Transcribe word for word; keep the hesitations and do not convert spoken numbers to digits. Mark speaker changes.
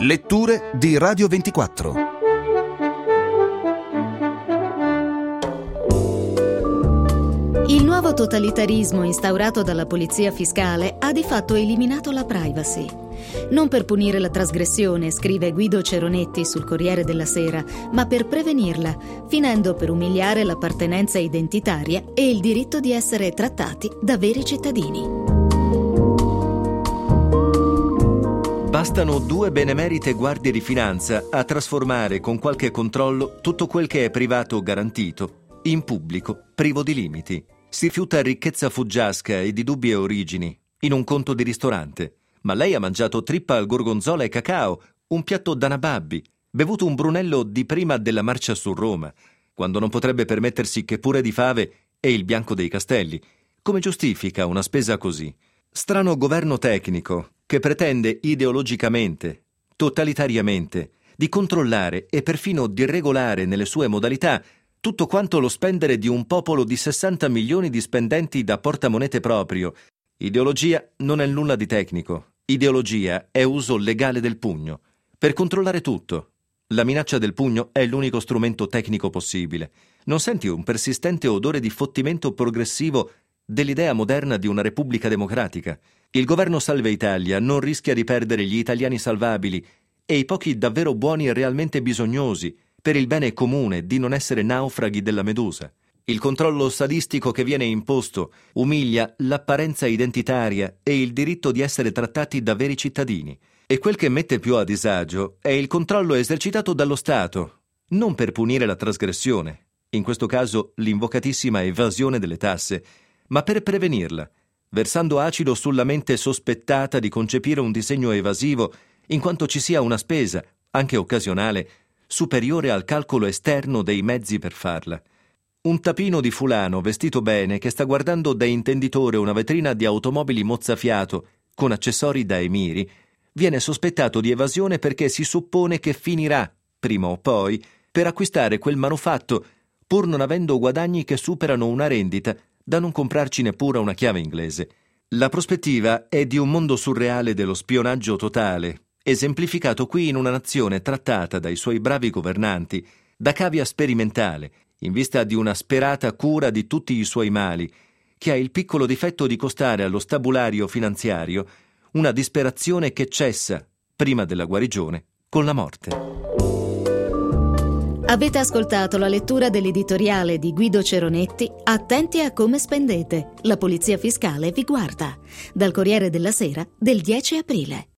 Speaker 1: Letture di Radio ventiquattro.
Speaker 2: Il nuovo totalitarismo instaurato dalla polizia fiscale ha di fatto eliminato la privacy. Non per punire la trasgressione, scrive Guido Ceronetti sul Corriere della Sera, ma per prevenirla, finendo per umiliare l'appartenenza identitaria e il diritto di essere trattati da veri cittadini.
Speaker 3: Bastano due benemerite guardie di finanza a trasformare con qualche controllo tutto quel che è privato garantito in pubblico, privo di limiti. Si rifiuta ricchezza fuggiasca e di dubbie origini in un conto di ristorante. Ma lei ha mangiato trippa al gorgonzola e cacao, un piatto d'anababbi, bevuto un brunello di prima della marcia su Roma, quando non potrebbe permettersi che pure di fave e il bianco dei castelli. Come giustifica una spesa così? Strano governo tecnico che pretende ideologicamente, totalitariamente, di controllare e perfino di regolare nelle sue modalità tutto quanto lo spendere di un popolo di sessanta milioni di spendenti da portamonete proprio. Ideologia non è nulla di tecnico. Ideologia è uso legale del pugno. Per controllare tutto. La minaccia del pugno è l'unico strumento tecnico possibile. Non senti un persistente odore di fottimento progressivo dell'idea moderna di una repubblica democratica? Il governo Salva Italia non rischia di perdere gli italiani salvabili e i pochi davvero buoni e realmente bisognosi per il bene comune di non essere naufraghi della Medusa. Il controllo sadistico che viene imposto umilia l'apparenza identitaria e il diritto di essere trattati da veri cittadini. E quel che mette più a disagio è il controllo esercitato dallo Stato, non per punire la trasgressione, in questo caso l'invocatissima evasione delle tasse, ma per prevenirla, versando acido sulla mente sospettata di concepire un disegno evasivo, in quanto ci sia una spesa, anche occasionale, superiore al calcolo esterno dei mezzi per farla. Un tapino di fulano vestito bene che sta guardando da intenditore una vetrina di automobili mozzafiato con accessori da emiri viene sospettato di evasione perché si suppone che finirà, prima o poi, per acquistare quel manufatto pur non avendo guadagni che superano una rendita da non comprarci neppure una chiave inglese. La prospettiva è di un mondo surreale dello spionaggio totale, esemplificato qui in una nazione trattata dai suoi bravi governanti da cavia sperimentale, in vista di una sperata cura di tutti i suoi mali, che ha il piccolo difetto di costare allo stabulario finanziario una disperazione che cessa, prima della guarigione, con la morte.
Speaker 2: Avete ascoltato la lettura dell'editoriale di Guido Ceronetti Attenti a come spendete, la polizia fiscale vi guarda, dal Corriere della Sera del dieci aprile.